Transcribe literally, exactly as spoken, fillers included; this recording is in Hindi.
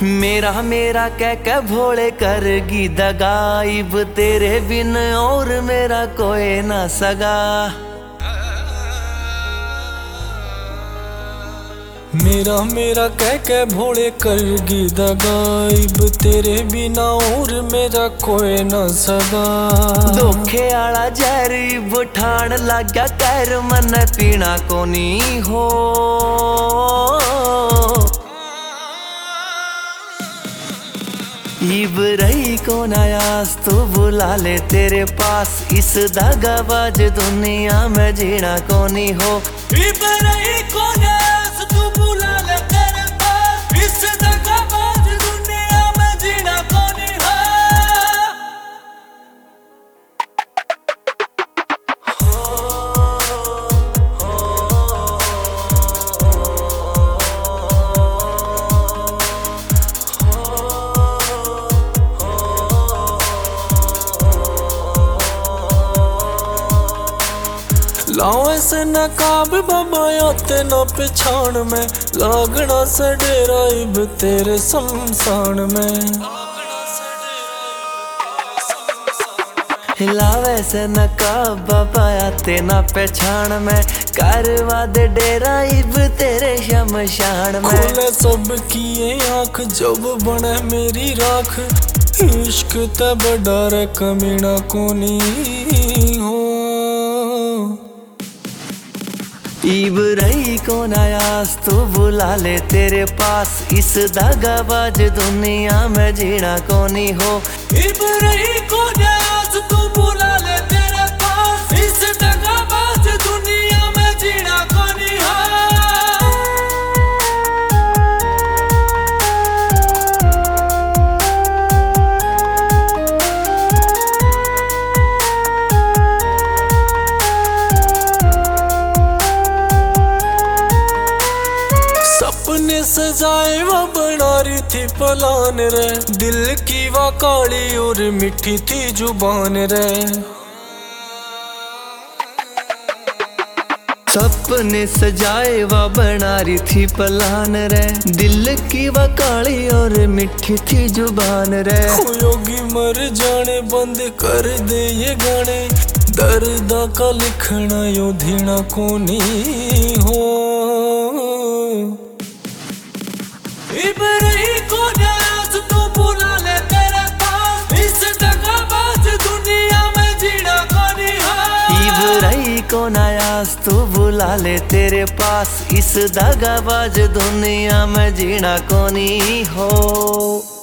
मेरा मेरा कह के भोले करगी दगाइब तेरे बिन और मेरा कोई ना सगा। मेरा मेरा कह के भोले करगी दगाइब तेरे बिना और मेरा कोई न सगा। धोखे आला जहरीब ठाण लाग्या कर मन पीना कोनी हो। इब रही को नयास तू बुला ले तेरे पास इस दगाबाज दुनिया में जीना कोनी हो। इब रही को नयास तू बुला ले तेरे पास इस दगाबाज दुनिया में जीना कोनी हो। लाओ ऐसे नकाब बाबा आते ना पिछाण में लागना से डेरा इब तेरे शमशान में। लावे से नकाब बाबा आते ना पहचान में करवा दे डेरा इब तेरे शमशान में। खोले सब किए आँख जब बने मेरी राख इश्क तब डर कमीना कोनी हो। इब रही को नयास तू बुला ले तेरे पास इस दगाबाज दुनिया में जीना कोनी हो। इब रही को नयास तू बुला ले तेरे पास इस दगाबाज दुनिया में जीना कोनी हो। सपने सजाए वो बना रही थी पलान रे दिल की वो काली और मिठी थी जुबान रे। सपने सजाए वा बना रही थी पलान रे दिल की वा काली और मिठी थी जुबान रे। योगी मर जाने बंद कर दे ये गाने दर्द का लिखना यो धीना कोनी हो। इब रही को नयास तू बुला ले तेरे पास इस दगाबाज दुनिया में जीना कोनी हो। इब रही को नयास तू बुला ले तेरे पास इस दगाबाज दुनिया में जीना कोनी हो।